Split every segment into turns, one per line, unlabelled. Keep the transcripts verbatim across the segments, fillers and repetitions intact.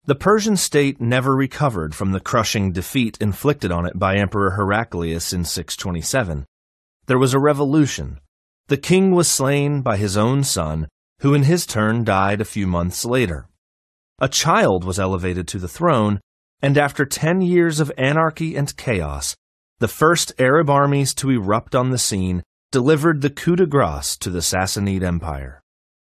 The Persian state never recovered from the crushing defeat inflicted on it by Emperor Heraclius in six twenty-seven. There was a revolution. The king was slain by his own son, who in his turn died a few months later. A child was elevated to the throne, and after ten years of anarchy and chaos, the first Arab armies to erupt on the scene delivered the coup de grace to the Sassanid Empire.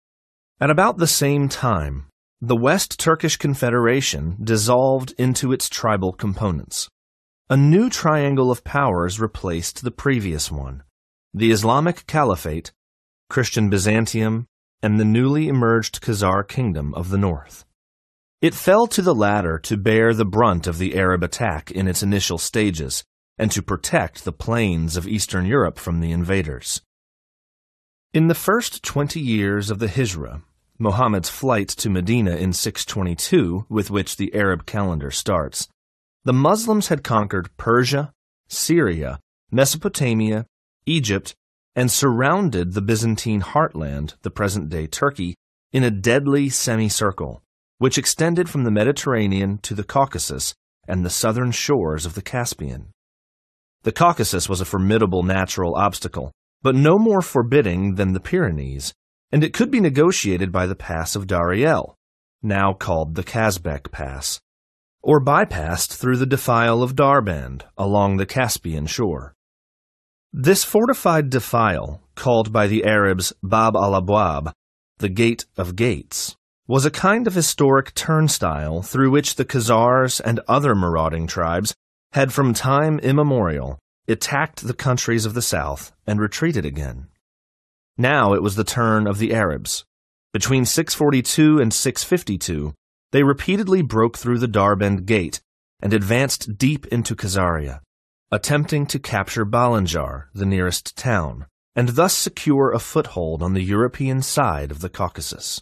At about the same time, the West Turkish Confederation dissolved into its tribal components. A new triangle of powers replaced the previous one: the Islamic Caliphate, Christian Byzantium, and the newly emerged Khazar Kingdom of the North. It fell to the latter to bear the brunt of the Arab attack in its initial stages and to protect the plains of Eastern Europe from the invaders. In the first twenty years of the Hijra, Muhammad's flight to Medina in six twenty-two, with which the Arab calendar starts, the Muslims had conquered Persia, Syria, Mesopotamia, Egypt, and surrounded the Byzantine heartland, the present-day Turkey, in a deadly semicircle, which extended from the Mediterranean to the Caucasus and the southern shores of the Caspian. The Caucasus was a formidable natural obstacle, but no more forbidding than the Pyrenees, and it could be negotiated by the Pass of Dariel, now called the Kazbek Pass, or bypassed through the defile of Darband along the Caspian shore. This fortified defile, called by the Arabs Bab al-Abwab, the Gate of Gates, was a kind of historic turnstile through which the Khazars and other marauding tribes had from time immemorial attacked the countries of the south and retreated again. Now it was the turn of the Arabs. Between six forty-two and six fifty-two, they repeatedly broke through the Darband Gate and advanced deep into Khazaria, attempting to capture Balanjar, the nearest town, and thus secure a foothold on the European side of the Caucasus.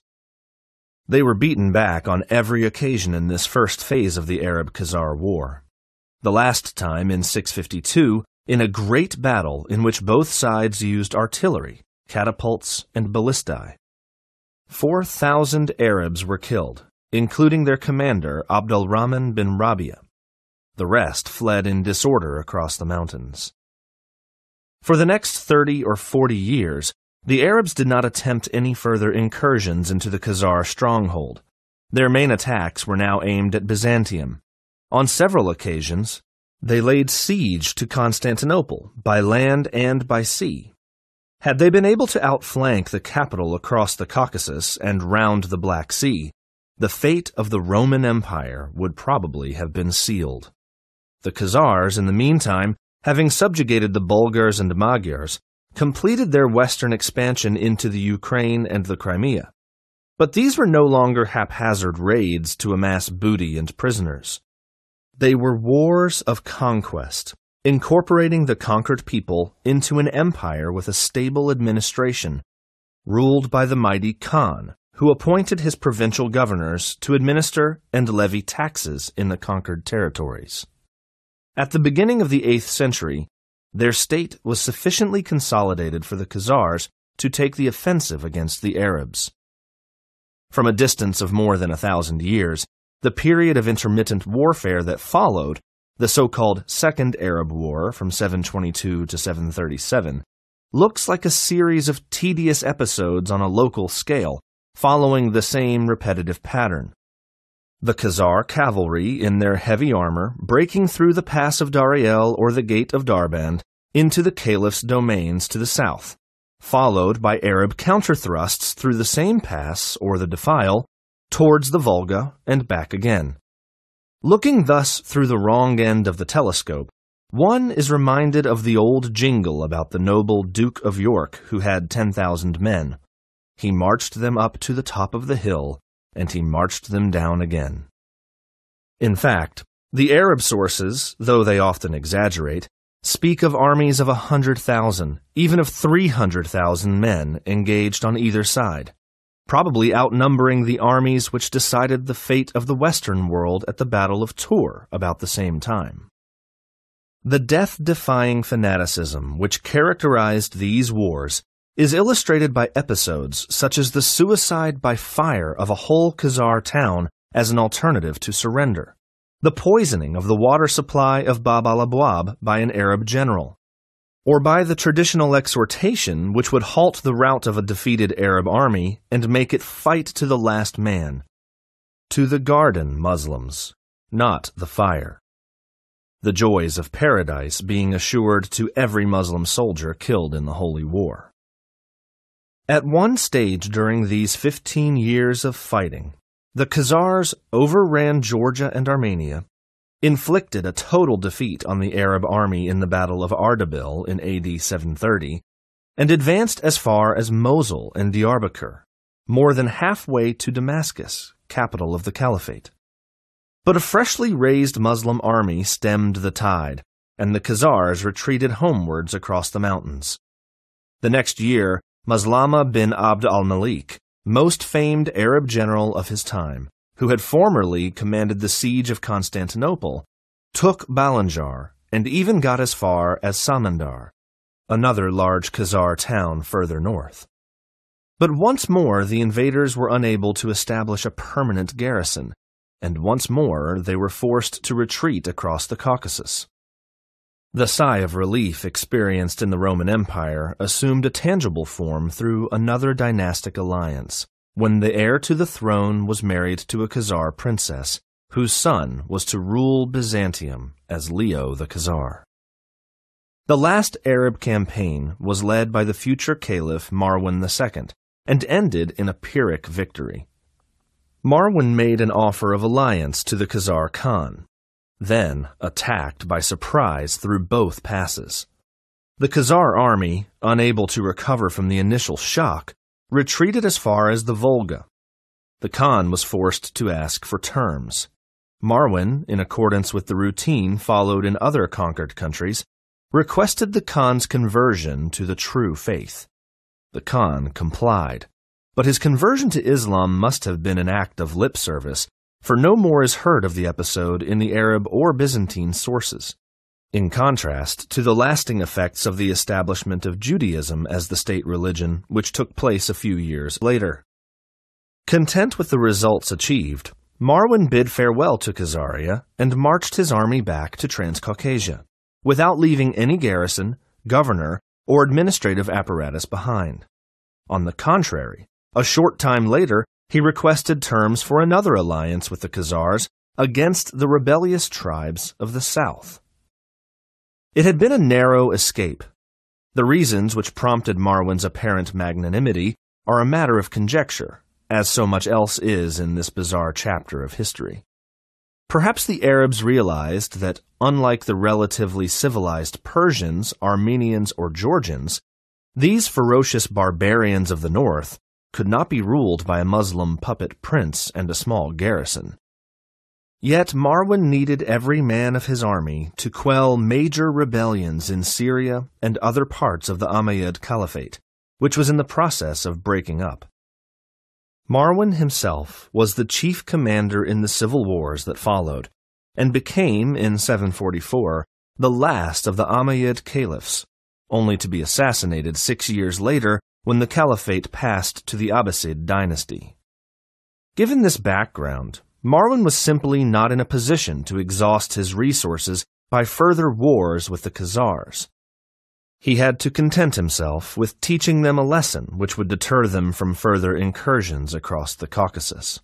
They were beaten back on every occasion in this first phase of the Arab-Khazar War. The last time in six fifty-two, in a great battle in which both sides used artillery, catapults, and ballistae. Four thousand Arabs were killed, including their commander Abdulrahman bin Rabia. The rest fled in disorder across the mountains. For the next thirty or forty years, the Arabs did not attempt any further incursions into the Khazar stronghold. Their main attacks were now aimed at Byzantium. On several occasions, they laid siege to Constantinople by land and by sea. Had they been able to outflank the capital across the Caucasus and round the Black Sea, the fate of the Roman Empire would probably have been sealed. The Khazars, in the meantime, having subjugated the Bulgars and Magyars, completed their western expansion into the Ukraine and the Crimea. But these were no longer haphazard raids to amass booty and prisoners. They were wars of conquest, incorporating the conquered people into an empire with a stable administration, ruled by the mighty Khan, who appointed his provincial governors to administer and levy taxes in the conquered territories. At the beginning of the eighth century, their state was sufficiently consolidated for the Khazars to take the offensive against the Arabs. From a distance of more than a thousand years, the period of intermittent warfare that followed, the so-called Second Arab War from seven twenty-two to seven thirty-seven, looks like a series of tedious episodes on a local scale, following the same repetitive pattern. The Khazar cavalry, in their heavy armor, breaking through the Pass of Dariel or the Gate of Darband into the Caliph's domains to the south, followed by Arab counterthrusts through the same pass or the defile towards the Volga and back again. Looking thus through the wrong end of the telescope, one is reminded of the old jingle about the noble Duke of York who had ten thousand men. He marched them up to the top of the hill, and he marched them down again. In fact, the Arab sources, though they often exaggerate, speak of armies of a hundred thousand, even of three hundred thousand men engaged on either side, probably outnumbering the armies which decided the fate of the Western world at the Battle of Tours about the same time. The death-defying fanaticism which characterized these wars is illustrated by episodes such as the suicide by fire of a whole Khazar town as an alternative to surrender, the poisoning of the water supply of Bab al-Abwab by an Arab general, or by the traditional exhortation which would halt the rout of a defeated Arab army and make it fight to the last man. To the garden, Muslims, not the fire. The joys of paradise being assured to every Muslim soldier killed in the Holy War. At one stage during these fifteen years of fighting, the Khazars overran Georgia and Armenia, inflicted a total defeat on the Arab army in the Battle of Ardabil in A D seven thirty, and advanced as far as Mosul and Diyarbakir, more than halfway to Damascus, capital of the Caliphate. But a freshly raised Muslim army stemmed the tide, and the Khazars retreated homewards across the mountains. The next year, Maslama bin Abd al-Malik, most famed Arab general of his time, who had formerly commanded the siege of Constantinople, took Balanjar and even got as far as Samandar, another large Khazar town further north. But once more the invaders were unable to establish a permanent garrison, and once more they were forced to retreat across the Caucasus. The sigh of relief experienced in the Roman Empire assumed a tangible form through another dynastic alliance, when the heir to the throne was married to a Khazar princess, whose son was to rule Byzantium as Leo the Khazar. The last Arab campaign was led by the future Caliph Marwan the Second, and ended in a Pyrrhic victory. Marwan made an offer of alliance to the Khazar Khan, then attacked by surprise through both passes. The Khazar army, unable to recover from the initial shock, retreated as far as the Volga. The Khan was forced to ask for terms. Marwan, in accordance with the routine followed in other conquered countries, requested the Khan's conversion to the true faith. The Khan complied, but his conversion to Islam must have been an act of lip service, for no more is heard of the episode in the Arab or Byzantine sources, in contrast to the lasting effects of the establishment of Judaism as the state religion, which took place a few years later. Content with the results achieved, Marwan bid farewell to Khazaria and marched his army back to Transcaucasia, without leaving any garrison, governor, or administrative apparatus behind. On the contrary, a short time later, he requested terms for another alliance with the Khazars against the rebellious tribes of the south. It had been a narrow escape. The reasons which prompted Marwan's apparent magnanimity are a matter of conjecture, as so much else is in this bizarre chapter of history. Perhaps the Arabs realized that, unlike the relatively civilized Persians, Armenians, or Georgians, these ferocious barbarians of the north could not be ruled by a Muslim puppet prince and a small garrison. Yet Marwan needed every man of his army to quell major rebellions in Syria and other parts of the Umayyad Caliphate, which was in the process of breaking up. Marwan himself was the chief commander in the civil wars that followed, and became, in seven forty-four, the last of the Umayyad caliphs, only to be assassinated six years later when the caliphate passed to the Abbasid dynasty. Given this background, Marwan was simply not in a position to exhaust his resources by further wars with the Khazars. He had to content himself with teaching them a lesson which would deter them from further incursions across the Caucasus.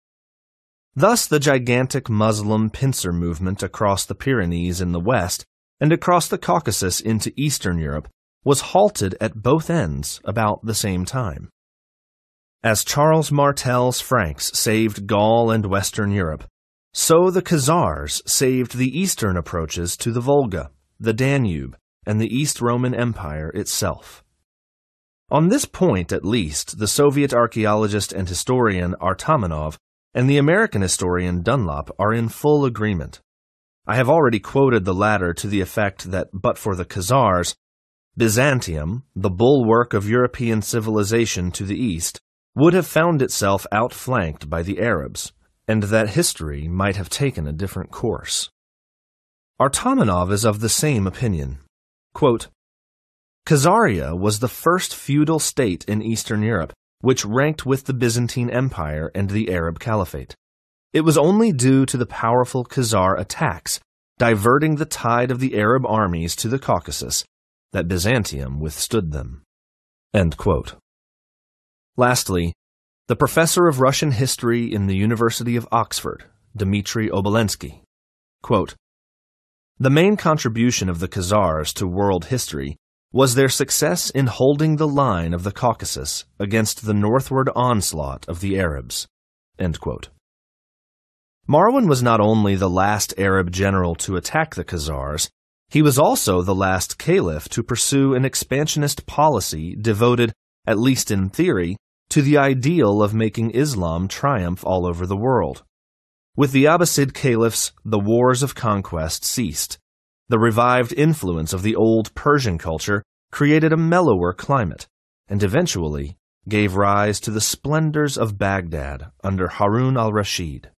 Thus the gigantic Muslim pincer movement across the Pyrenees in the west and across the Caucasus into Eastern Europe was halted at both ends about the same time. As Charles Martel's Franks saved Gaul and Western Europe, so the Khazars saved the eastern approaches to the Volga, the Danube, and the East Roman Empire itself. On this point, at least, the Soviet archaeologist and historian Artamonov and the American historian Dunlop are in full agreement. I have already quoted the latter to the effect that, but for the Khazars, Byzantium, the bulwark of European civilization to the east, would have found itself outflanked by the Arabs, and that history might have taken a different course. Artamonov is of the same opinion. Quote, Khazaria was the first feudal state in Eastern Europe, which ranked with the Byzantine Empire and the Arab Caliphate. It was only due to the powerful Khazar attacks, diverting the tide of the Arab armies to the Caucasus, that Byzantium withstood them. End quote. Lastly, the professor of Russian history in the University of Oxford, Dmitry Obolensky, quote, "The main contribution of the Khazars to world history was their success in holding the line of the Caucasus against the northward onslaught of the Arabs." End quote. Marwan was not only the last Arab general to attack the Khazars, he was also the last caliph to pursue an expansionist policy devoted, at least in theory, to the ideal of making Islam triumph all over the world. With the Abbasid caliphs, the wars of conquest ceased. The revived influence of the old Persian culture created a mellower climate, and eventually gave rise to the splendors of Baghdad under Harun al-Rashid.